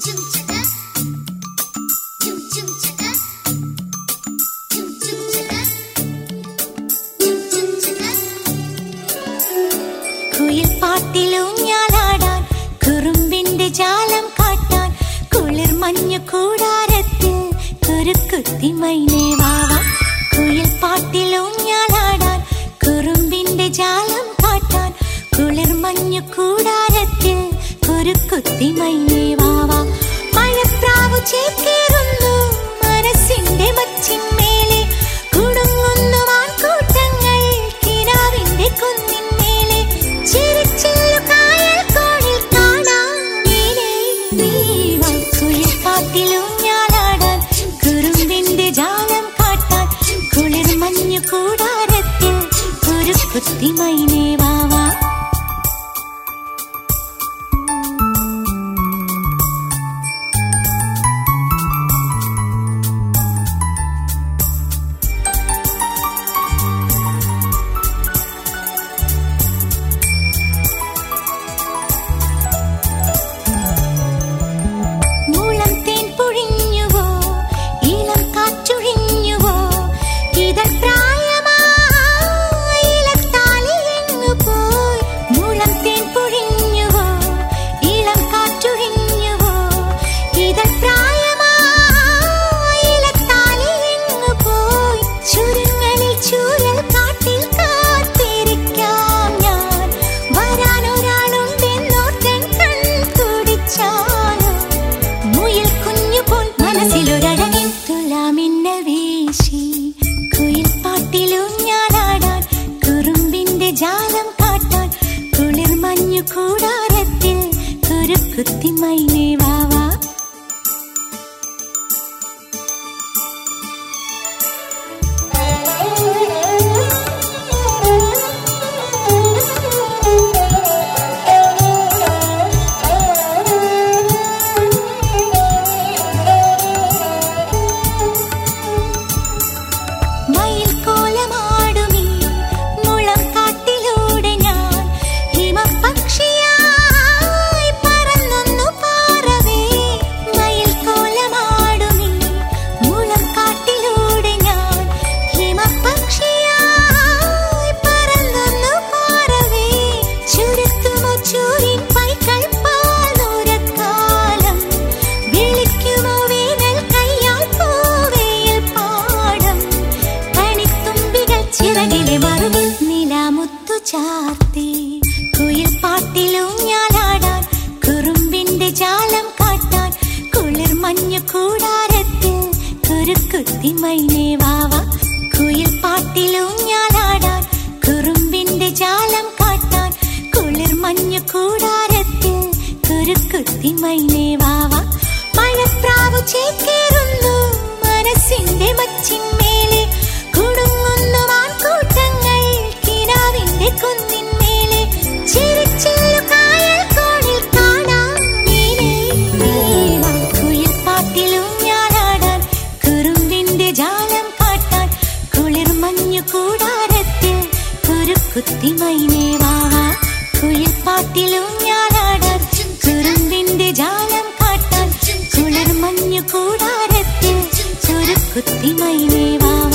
കുയിൽ പാട്ടിലൂഞ്ഞാലാടാൻ കുറുമ്പിന്റെ ജാലം കാട്ടാൻ കുളിർ മഞ്ഞു കൂടാരത്തിൽ കുരുക്കുത്തി മൈനേ വാവാ. കുയിൽ പാട്ടിലൂഞ്ഞാലാടാൻ കുറുമ്പിന്റെ ജാലം കാട്ടാൻ കുളിർ മഞ്ഞു കൂടാരത്തിൽ കുരുക്കുത്തി മൈനേ വാവാ. മഴപ്രാവു ചേക്കേറുന്നു മനസ്സിന്റെ മച്ചിന്മേലെ കുടുങ്ങുന്നു മാൻകൂട്ടങ്ങൾ കിനാവിന്റെ കുന്നിന്മേലെ ചിരിച്ചില്ലു കായൽ കോണിൽ കാണാം നീലേ നീവാ. കുയിൽ പാട്ടിലൂഞ്ഞാലാടാൻ കുറുമ്പിന്റെ ജാലം കാട്ടാൻ കുളിർ മഞ്ഞു കൂടാരത്തിൽ കുരുക്കുത്തി മൈനേ വാവാ. ജാലം കാട്ടാൻ കുളിർ മഞ്ഞു കൂടാരത്തിൽ കുരുക്കുത്തി മൈനേ വാവാ. കുയിൽ പാട്ടിലൂഞ്ഞാലാടാൻ കുറുമ്പിന്റെ ജാലം കാട്ടാൻ കുളിർ മഞ്ഞു കൂടാരത്തിൽ കുരുക്കുത്തി മൈനേ വാവാ. കുയിൽ പാട്ടിലൂഞ്ഞാലാടാൻ കുറുമ്പിന്റെ ജാലം കാട്ടാൻ കുളിർ മഞ്ഞു കൂടാരത്തിൽ കുരുക്കുത്തി മൈനേ വാവാ. മഴപ്രാവു ചേക്കേറുന്നു മനസ്സിന്റെ മച്ചിന്മേലെ കുടുങ്ങുന്നു മാൻകൂട്ടങ്ങൾ കിനാവിന്റെ കുന്നിന്മേലെ ചിരിച്ചില്ലു കായൽ കോണിൽ കാണാം നീലേ നീവാ. കുയിൽ പാട്ടിലൂഞ്ഞാലാടാൻ കുറുമ്പിന്റെ ജാലം കാട്ടാൻ കുളിർ മഞ്ഞു കൂടാരത്തിൽ കുരുക്കുത്തി മൈനേ വാവാ. കുയിൽ പാട്ടിലൂഞ്ഞാലാടാൻ കുറുമ്പിന്റെ ജാലം കാട്ടാൻ കുളിർ മഞ്ഞു കൂടാരത്തിൽ കുരുക്കുത്തി മൈനേ വാവാ.